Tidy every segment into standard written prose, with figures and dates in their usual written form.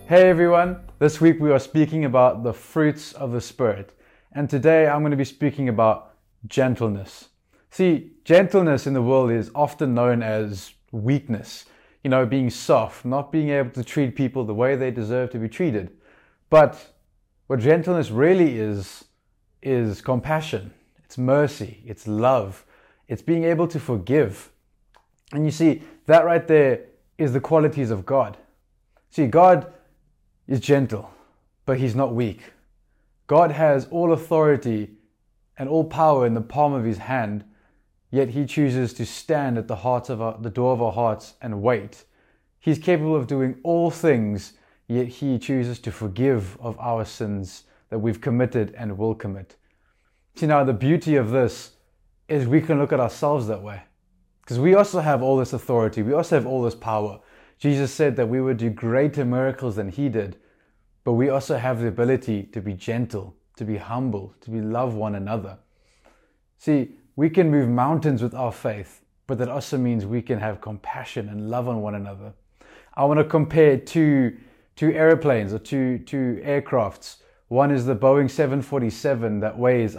Hey everyone, this week we are speaking about the fruits of the Spirit. And today I'm going to be speaking about gentleness. See, gentleness in the world is often known as weakness. Being soft, not being able to treat people the way they deserve to be treated. But what gentleness really is compassion. It's mercy. It's love. It's being able to forgive. And you see, that right there is the qualities of God. See, God is gentle, but he's not weak. God has all authority and all power in the palm of his hand, yet he chooses to stand at the door of our hearts and wait. He's capable of doing all things, yet he chooses to forgive of our sins that we've committed and will commit. See, now the beauty of this is we can look at ourselves that way, because we also have all this authority. We also have all this power. Jesus said that we would do greater miracles than he did, but we also have the ability to be gentle, to be humble, to love one another. See, we can move mountains with our faith, but that also means we can have compassion and love on one another. I want to compare two airplanes or two aircrafts. One is the Boeing 747 that weighs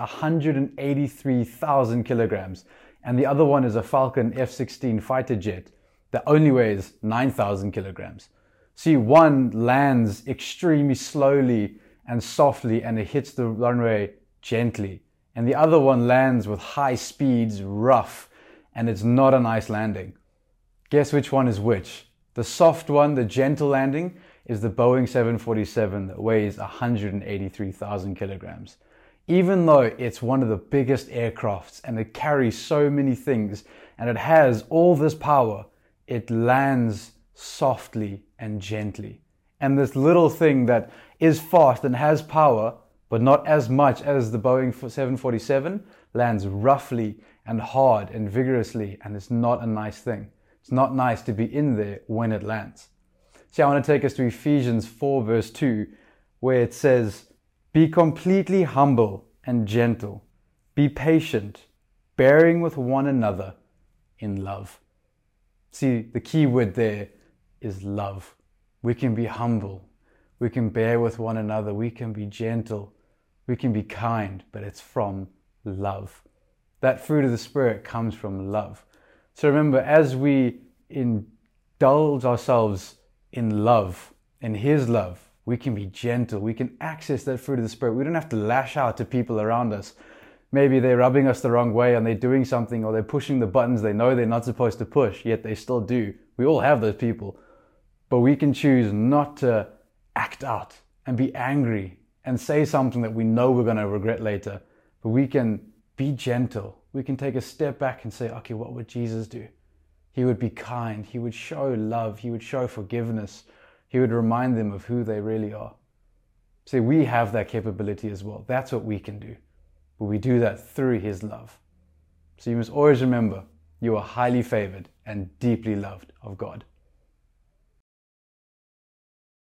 183,000 kilograms, and the other one is a Falcon F-16 fighter jet that only weighs 9,000 kilograms. See, one lands extremely slowly and softly and it hits the runway gently. And the other one lands with high speeds, rough, and it's not a nice landing. Guess which one is which? The soft one, the gentle landing, is the Boeing 747 that weighs 183,000 kilograms. Even though it's one of the biggest aircrafts and it carries so many things and it has all this power, it lands softly and gently. And this little thing that is fast and has power, but not as much as the Boeing 747, lands roughly and hard and vigorously, and it's not a nice thing. It's not nice to be in there when it lands. See, I want to take us to Ephesians 4 verse 2, where it says, "Be completely humble and gentle. Be patient, bearing with one another in love." See, the key word there is love. We can be humble. We can bear with one another. We can be gentle. We can be kind, but it's from love. That fruit of the Spirit comes from love. So remember, as we indulge ourselves in love, in his love, we can be gentle. We can access that fruit of the Spirit. We don't have to lash out to people around us. Maybe they're rubbing us the wrong way and they're doing something, or they're pushing the buttons they know they're not supposed to push, yet they still do. We all have those people. But we can choose not to act out and be angry and say something that we know we're going to regret later. But we can be gentle. We can take a step back and say, okay, what would Jesus do? He would be kind. He would show love. He would show forgiveness. He would remind them of who they really are. See, we have that capability as well. That's what we can do. But we do that through his love. So you must always remember, you are highly favored and deeply loved of God.